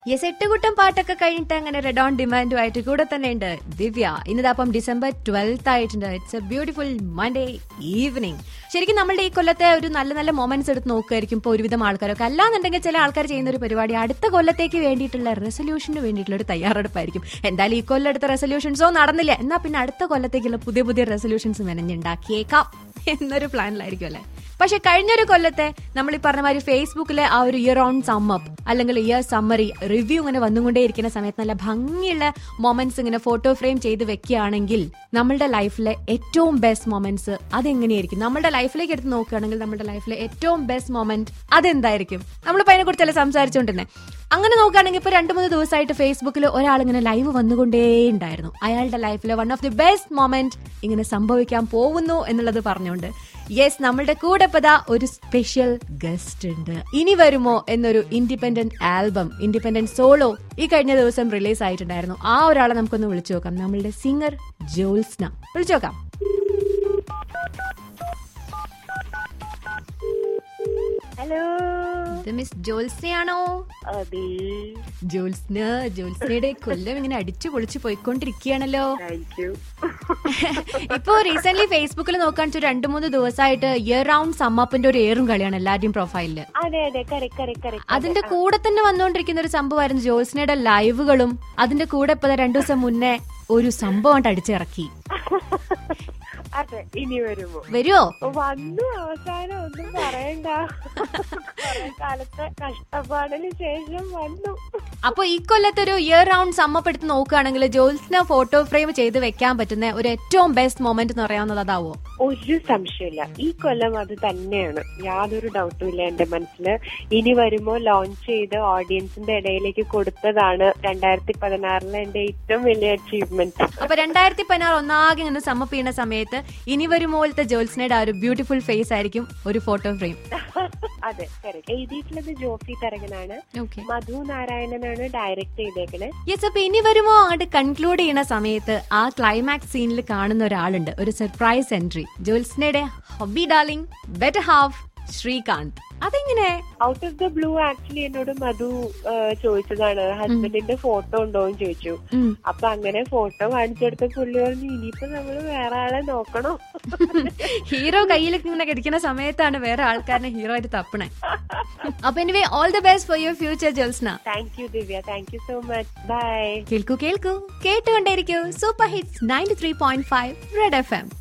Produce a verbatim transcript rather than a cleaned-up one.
Yes, എട്ടുകൂട്ടം പാട്ടൊക്കെ കഴിഞ്ഞിട്ട് അങ്ങനെ റെഡ് ഓൺ ഡിമാൻഡുമായിട്ട് കൂടെ തന്നെ ഉണ്ട് ദിവ്യ. ഇന്നതപ്പം ഡിസംബർ ട്വൽത്ത് ആയിട്ടുണ്ട്. It's a beautiful Monday evening. ശരിക്കും നമ്മളുടെ ഈ കൊല്ലത്തെ ഒരു നല്ല നല്ല മൊമെന്റ്സ് എടുത്ത് നോക്കുമായിരിക്കും ഇപ്പോൾ ഒരുവിധം ആൾക്കാരൊക്കെ. അല്ലാന്നുണ്ടെങ്കിൽ ചില ആൾക്കാർ ചെയ്യുന്ന ഒരു പരിപാടി അടുത്ത കൊല്ലത്തേക്ക് വേണ്ടിയിട്ടുള്ള റെസൊല്യൂഷന് വേണ്ടിയിട്ടുള്ള ഒരു തയ്യാറെടുപ്പായിരിക്കും. എന്തായാലും ഈ കൊല്ലം എടുത്ത റെസൊല്യൂഷൻസോ നടന്നില്ല, എന്നാ പിന്നെ അടുത്ത കൊല്ലത്തേക്കുള്ള പുതിയ പുതിയ റെസൊല്യൂഷൻസ് മെനഞ്ഞുണ്ടാക്കിയേക്കാം എന്നൊരു പ്ലാനിലായിരിക്കും അല്ലേ. പക്ഷെ കഴിഞ്ഞൊരു കൊല്ലത്തെ നമ്മൾ ഈ പറഞ്ഞ മാതിരി ഫേസ്ബുക്കിലെ ആ ഒരു ഇയർ ഓൺ സമ്മപ്പ് അല്ലെങ്കിൽ ഇയർ സമ്മറി റിവ്യൂ ഇങ്ങനെ വന്നുകൊണ്ടേയിരിക്കുന്ന സമയത്ത് നല്ല ഭംഗിയുള്ള മൊമെന്റ്സ് ഇങ്ങനെ ഫോട്ടോ ഫ്രെയിം ചെയ്ത് വെക്കുകയാണെങ്കിൽ നമ്മളുടെ ലൈഫിലെ ഏറ്റവും ബെസ്റ്റ് മൊമെന്റ്സ് അതെങ്ങനെയായിരിക്കും? നമ്മളുടെ ലൈഫിലേക്ക് എടുത്ത് നോക്കുകയാണെങ്കിൽ നമ്മുടെ ലൈഫിലെ ഏറ്റവും ബെസ്റ്റ് മൊമെന്റ് അതെന്തായിരിക്കും? നമ്മളിപ്പോൾ അതിനെ കുറിച്ചല്ലേ സംസാരിച്ചുകൊണ്ടിരുന്നത്. അങ്ങനെ നോക്കുകയാണെങ്കിൽ ഇപ്പൊ രണ്ടു മൂന്ന് ദിവസമായിട്ട് ഫേസ്ബുക്കിൽ ഒരാൾ ഇങ്ങനെ ലൈവ് വന്നുകൊണ്ടേ ഉണ്ടായിരുന്നു. അയാളുടെ ലൈഫിലെ one of the best moment ഇങ്ങനെ സംഭവിക്കാൻ പോകുന്നു എന്നുള്ളത് പറഞ്ഞുകൊണ്ട് യെസ്, നമ്മളുടെ കൂടെ പതാ ഒരു സ്പെഷ്യൽ ഗസ്റ്റ് ഉണ്ട്. ഇനി വരുമോ എന്നൊരു ഇൻഡിപെൻഡന്റ് ആൽബം, ഇൻഡിപെൻഡന്റ് സോളോ ഈ കഴിഞ്ഞ ദിവസം റിലീസ് ആയിട്ടുണ്ടായിരുന്നു. ആ ഒരാളെ നമുക്കൊന്ന് വിളിച്ചു നോക്കാം. നമ്മളുടെ സിംഗർ ജോത്സ്ന. വിളിച്ചു നോക്കാം. ഹലോ, ഇത് മിസ് ജോത്സ്നയാണോ? അതെ, ജോത്സ്ന. ജോത്സ്നയുടെ കൊല്ലം ഇങ്ങനെ അടിച്ചു പൊളിച്ചു പോയിക്കൊണ്ടിരിക്കുകയാണല്ലോ. ഇപ്പൊ റീസെന്റ് ഫേസ്ബുക്കിൽ നോക്കാൻ വെച്ചാൽ രണ്ടു മൂന്ന് ദിവസമായിട്ട് ഇയർ റൗണ്ട് സമ്മപ്പിന്റെ ഒരു ഏറും കളിയാണ് എല്ലാവരുടെയും പ്രൊഫൈലില്. അതിന്റെ കൂടെ തന്നെ വന്നുകൊണ്ടിരിക്കുന്ന ഒരു സംഭവമായിരുന്നു ജോത്സ്നയുടെ ലൈവുകളും. അതിന്റെ കൂടെ ഇപ്പൊ രണ്ടു ദിവസം മുന്നേ ഒരു സംഭവം അടിച്ചിറക്കി. അതെ, ഇനി വരുമോ? വരുമോ? വന്നു, അവസാനം ഒന്നും പറയണ്ട. കാലത്തെ കഷ്ടപ്പാടിന് ശേഷം വന്നു. അപ്പൊ ഈ കൊല്ലത്തെ ഒരു ഇയർ റൗണ്ട് സമ്മപ്പ് എടുത്ത് നോക്കുകയാണെങ്കിൽ ജോത്സ്ന ഫോട്ടോ ഫ്രെയിം ചെയ്ത് വെക്കാൻ പറ്റുന്ന ഒരു ഏറ്റവും ബെസ്റ്റ് മൊമെന്റ് എന്ന് പറയാവുന്നത് അതാവോ? ഒരു സംശയമില്ല, ഈ കൊല്ലം അത് തന്നെയാണ്. യാതൊരു ഡൗട്ടും ഇല്ല എന്റെ മനസ്സില്. ഇനി വരുമോ ലോഞ്ച് ചെയ്ത് ഓഡിയൻസിന്റെ ഇടയിലേക്ക് കൊടുത്തതാണ് രണ്ടായിരത്തി പതിനാറിലെ എന്റെ ഏറ്റവും വലിയ അച്ചീവ്മെന്റ്. അപ്പൊ രണ്ടായിരത്തി പതിനാറ് ഒന്നാകെ ഇങ്ങനെ സമ്മപ്പ് ചെയ്യുന്ന സമയത്ത് ഇനി വരുമ്പോഴത്തെ ജോത്സ്നയുടെ ആ ഒരു ബ്യൂട്ടിഫുൾ ഫേസ് ആയിരിക്കും ഒരു ഫോട്ടോ ഫ്രെയിം. അതെ, എഴുതിയിട്ടുള്ളത് ജോഫി തരകനാണ്. മധു നാരായണനാണ് ഡയറക്ട് ചെയ്തേക്കണേ. യെസ്, അപ്പൊ ഇനി വരുമോ അങ്ങോട്ട് കൺക്ലൂഡ് ചെയ്യുന്ന സമയത്ത് ആ ക്ലൈമാക്സ് സീനിൽ കാണുന്ന ഒരാളുണ്ട്, ഒരു സർപ്രൈസ് എൻട്രി. ജോത്സ്നയുടെ hubby darling better half Sreekanth. അതെങ്ങനെ? Out of the blue actually എന്നോട് മധു ചോദിച്ചതാണ്, ഹസ്ബൻഡിന്റെ ഫോട്ടോ ഉണ്ടോന്ന് ചോദിച്ചു. അപ്പൊ അങ്ങനെ ഫോട്ടോ കാണിച്ചെടുത്ത പുള്ളി പറഞ്ഞു, ഇനിയിപ്പോ നമ്മള് വേറെ ആളെ നോക്കണോ? ഹീറോ കയ്യിലേക്ക് ഇങ്ങനെ ഇരിക്കുന്ന സമയത്താണ് വേറെ ആൾക്കാരനെ ഹീറോ ആയിട്ട് തപ്പണേ. അപ്പൊ anyway, all the best for your future Jyotsna. Thank you Divya, thank you so much. Bye. കേൾക്കൂ കേൾക്കൂ കേട്ടുകൊണ്ടേയിരിക്കൂ super hits ninety three point five red F M.